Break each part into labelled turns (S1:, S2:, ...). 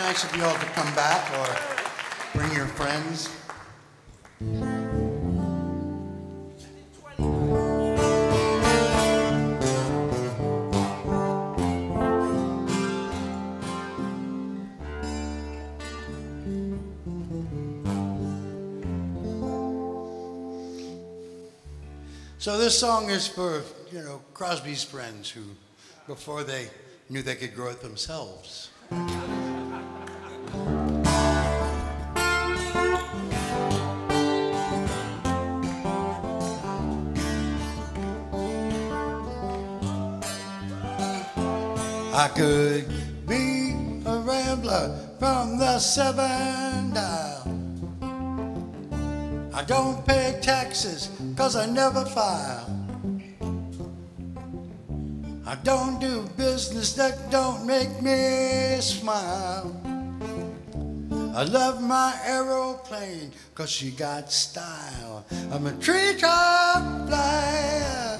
S1: nice of you all to come back or bring your friends. So this song is for, Crosby's friends who, before they knew they could grow it themselves. I could be a rambler from the Seven Dial. I don't pay taxes 'cause I never file. I don't do business that don't make me smile. I love my aeroplane 'cause she got style. I'm a treetop flyer.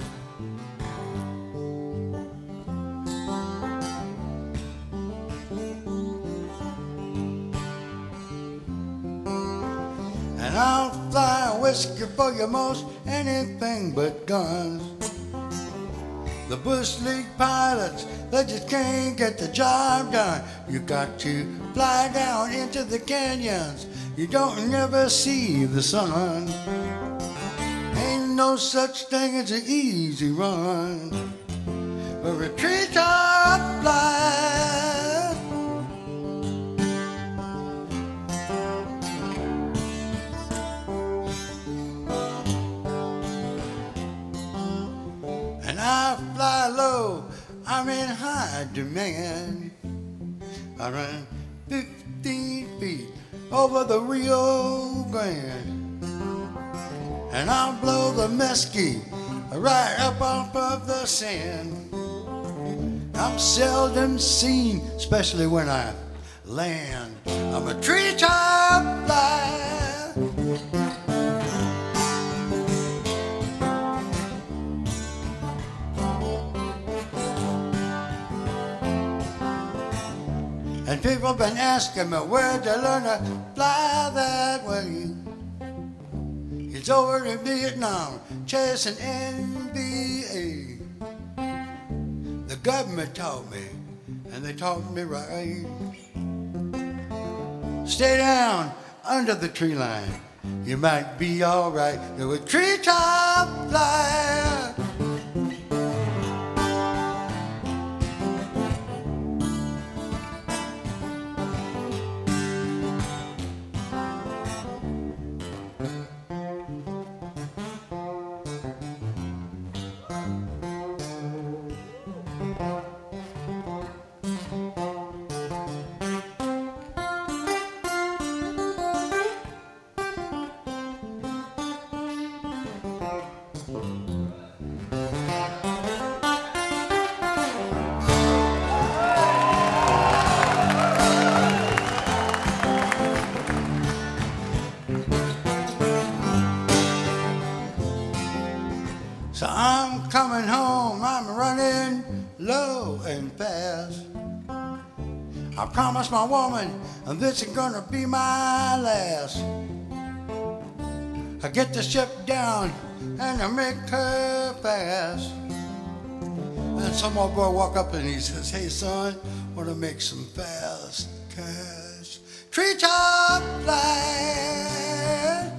S1: And I'll fly a whiskey for you most anything but guns. The Bush League pilots, they just can't get the job done. You got to fly down into the canyons. You don't never see the sun. Ain't no such thing as an easy run for a treetop flight. And I fly low, I'm in high demand. I run 15 feet over the Rio Grande. And I'll blow the mesquite right up off of the sand. I'm seldom seen, especially when I land. I'm a treetop flyer. And people been asking me where'd you learn to fly that way. It's over in Vietnam, chasing NBA. The government taught me, and they taught me right. Stay down under the tree line, you might be all right. You're a treetop flyer. So I'm coming home, I'm running low and fast. I promised my woman this is gonna be my last. I get the ship down and I make her fast. And some old boy walk up and he says, "Hey son, wanna make some fast cash?" Treetop flight.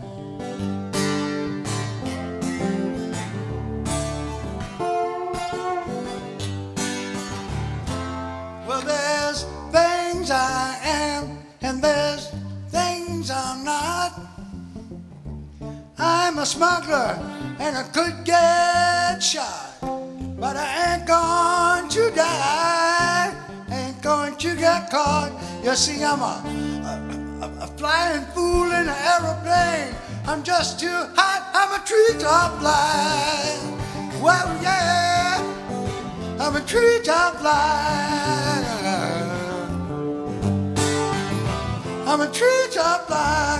S1: Well, there's things I am and there's things I'm not. I'm a smuggler and I could get shot, but I ain't going to die, ain't going to get caught. You see, I'm a flying fool in an aeroplane. I'm just too hot, I'm a treetop fly. Well, yeah, I'm a treetop fly. I'm a treetop fly.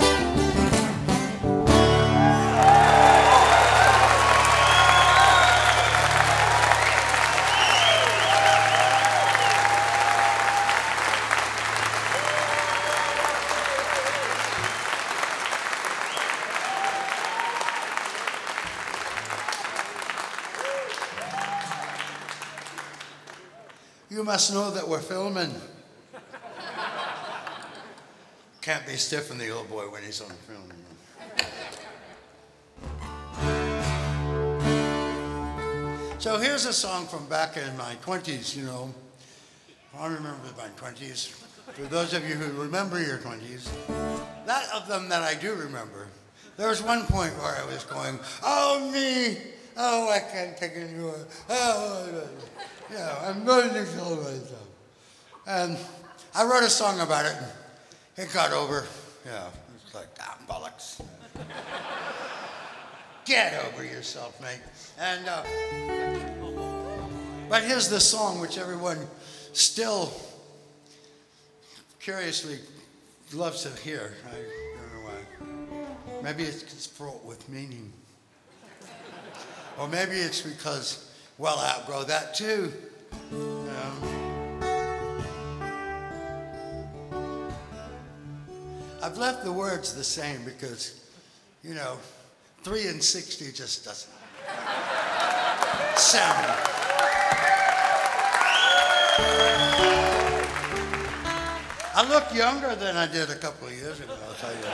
S1: You must know that we're filming. Can't be stiffing the old boy when he's on film. So here's a song from back in my 20s, you know. I remember my 20s. For those of you who remember your 20s, that of them that I do remember, there was one point where I was going, oh me, oh I can't take it anymore, oh, yeah, I'm going to kill myself. And I wrote a song about it, and it got over, yeah, it's like, bollocks. Get over yourself, mate. And, but here's the song which everyone still curiously loves to hear. I don't know why. Maybe it's fraught with meaning. Or maybe it's because, well, I outgrow that too. I've left the words the same because, you know, 3 and 60 just doesn't sound. I look younger than I did a couple of years ago, I'll tell you that.